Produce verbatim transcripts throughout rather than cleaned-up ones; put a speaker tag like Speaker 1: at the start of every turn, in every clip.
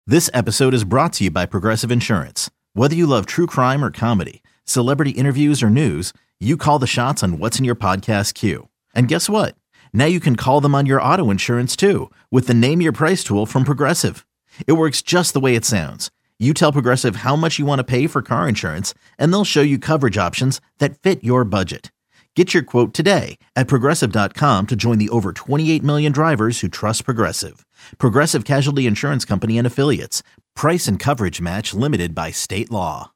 Speaker 1: This episode is brought to you by Progressive Insurance. Whether you love true crime or comedy, celebrity interviews or news, you call the shots on what's in your podcast queue. And guess what? Now you can call them on your auto insurance too with the Name Your Price tool from Progressive. It works just the way it sounds. You tell Progressive how much you want to pay for car insurance, and they'll show you coverage options that fit your budget. Get your quote today at Progressive dot com to join the over twenty-eight million drivers who trust Progressive. Progressive Casualty Insurance Company and Affiliates. Price and coverage match limited by state law.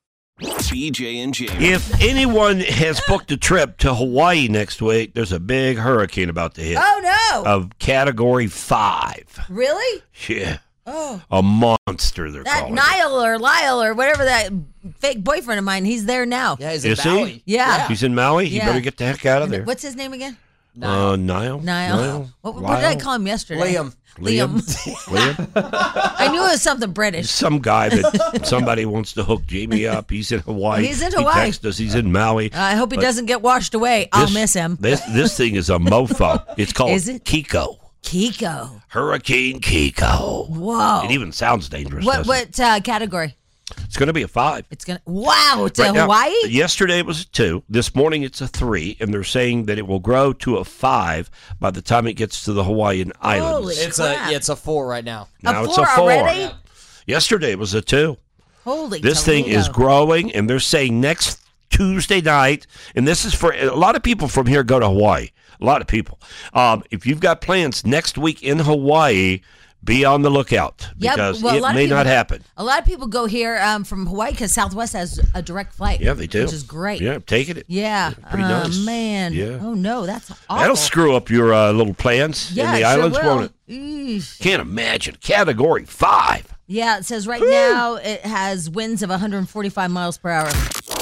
Speaker 2: B J and Jamie.
Speaker 3: If anyone has booked a trip to Hawaii next week, there's a big hurricane about to hit.
Speaker 4: Oh, no.
Speaker 3: Of category five.
Speaker 4: Really?
Speaker 3: Yeah.
Speaker 4: Oh.
Speaker 3: A monster, they're
Speaker 4: That
Speaker 3: calling
Speaker 4: Niall or Lyle or whatever that fake boyfriend of mine, he's there now.
Speaker 5: Yeah, he's
Speaker 3: it.
Speaker 5: in
Speaker 3: Is
Speaker 5: Maui.
Speaker 3: he?
Speaker 4: Yeah.
Speaker 3: He's in Maui? He
Speaker 4: Yeah.
Speaker 3: better get the heck out of there.
Speaker 4: What's his name again?
Speaker 5: Niall.
Speaker 3: Uh, Niall?
Speaker 4: Niall. What, what did I call him yesterday?
Speaker 5: Liam.
Speaker 3: Liam? Liam?
Speaker 4: I knew it was something British.
Speaker 3: Some guy that somebody wants to hook Jamie up. He's in Hawaii.
Speaker 4: He's in Hawaii.
Speaker 3: He texted us. He's in Maui.
Speaker 4: I hope he
Speaker 3: But
Speaker 4: doesn't get washed away. I'll
Speaker 3: this-
Speaker 4: miss him.
Speaker 3: This this thing is a mofo. It's called
Speaker 4: Is it?
Speaker 3: Kiko.
Speaker 4: Kiko.
Speaker 3: Hurricane Kiko.
Speaker 4: Whoa.
Speaker 3: It even sounds dangerous.
Speaker 4: What
Speaker 3: doesn't
Speaker 4: what uh, category?
Speaker 3: it? It's going to be a five.
Speaker 4: It's gonna. Wow, it's
Speaker 3: Right
Speaker 4: a
Speaker 3: now,
Speaker 4: Hawaii.
Speaker 3: Yesterday it was a two. This morning it's a three, and they're saying that it will grow to a five by the time it gets to the Hawaiian Islands.
Speaker 4: Holy
Speaker 5: It's
Speaker 4: crap.
Speaker 5: a it's a four right now.
Speaker 3: Now
Speaker 4: a
Speaker 3: it's
Speaker 4: four
Speaker 3: a four.
Speaker 4: already?
Speaker 3: Yesterday it was a two.
Speaker 4: Holy.
Speaker 3: This thing is
Speaker 4: Toledo.
Speaker 3: growing, and they're saying next Tuesday night, and this is for a lot of people from here go to Hawaii. A lot of people. Um, if you've got plans next week in Hawaii, be on the lookout
Speaker 4: Yep,
Speaker 3: because
Speaker 4: well, a
Speaker 3: it
Speaker 4: lot of
Speaker 3: may not
Speaker 4: people-
Speaker 3: happen.
Speaker 4: A lot of people go here um, from Hawaii because Southwest has a direct flight.
Speaker 3: Yeah, they do.
Speaker 4: Which is great.
Speaker 3: Yeah, taking it.
Speaker 4: Yeah.
Speaker 3: pretty
Speaker 4: oh,
Speaker 3: nice.
Speaker 4: man.
Speaker 3: Yeah.
Speaker 4: Oh, no, that's awful.
Speaker 3: That'll screw up your uh, little plans
Speaker 4: yeah,
Speaker 3: in the
Speaker 4: it sure
Speaker 3: islands,
Speaker 4: will.
Speaker 3: won't it?
Speaker 4: Eesh.
Speaker 3: Can't imagine. Category five.
Speaker 4: Yeah, it says right now it has winds of one hundred forty-five miles per hour.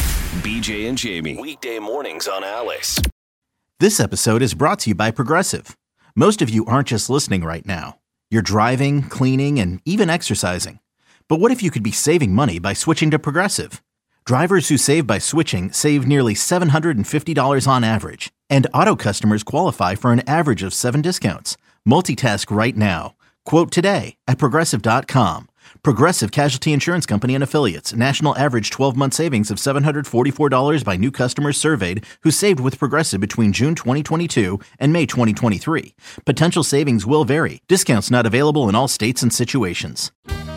Speaker 2: B J and Jamie. Weekday mornings on Alice.
Speaker 1: This episode is brought to you by Progressive. Most of you aren't just listening right now. You're driving, cleaning, and even exercising. But what if you could be saving money by switching to Progressive? Drivers who save by switching save nearly seven hundred fifty dollars on average. And auto customers qualify for an average of seven discounts. Multitask right now. Quote today at Progressive dot com. Progressive Casualty Insurance Company and Affiliates. National average twelve-month savings of seven hundred forty-four dollars by new customers surveyed who saved with Progressive between June twenty twenty-two and May twenty twenty-three. Potential savings will vary. Discounts not available in all states and situations.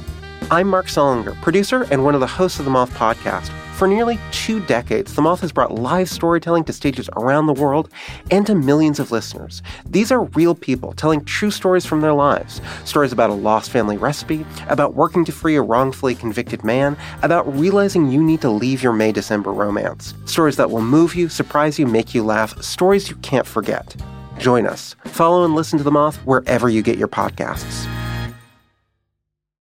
Speaker 6: I'm Mark Solinger, producer and one of the hosts of the Moth Podcast. For nearly two decades, The Moth has brought live storytelling to stages around the world and to millions of listeners. These are real people telling true stories from their lives. Stories about a lost family recipe, about working to free a wrongfully convicted man, about realizing you need to leave your May-December romance. Stories that will move you, surprise you, make you laugh. Stories you can't forget. Join us. Follow and listen to The Moth wherever you get your podcasts.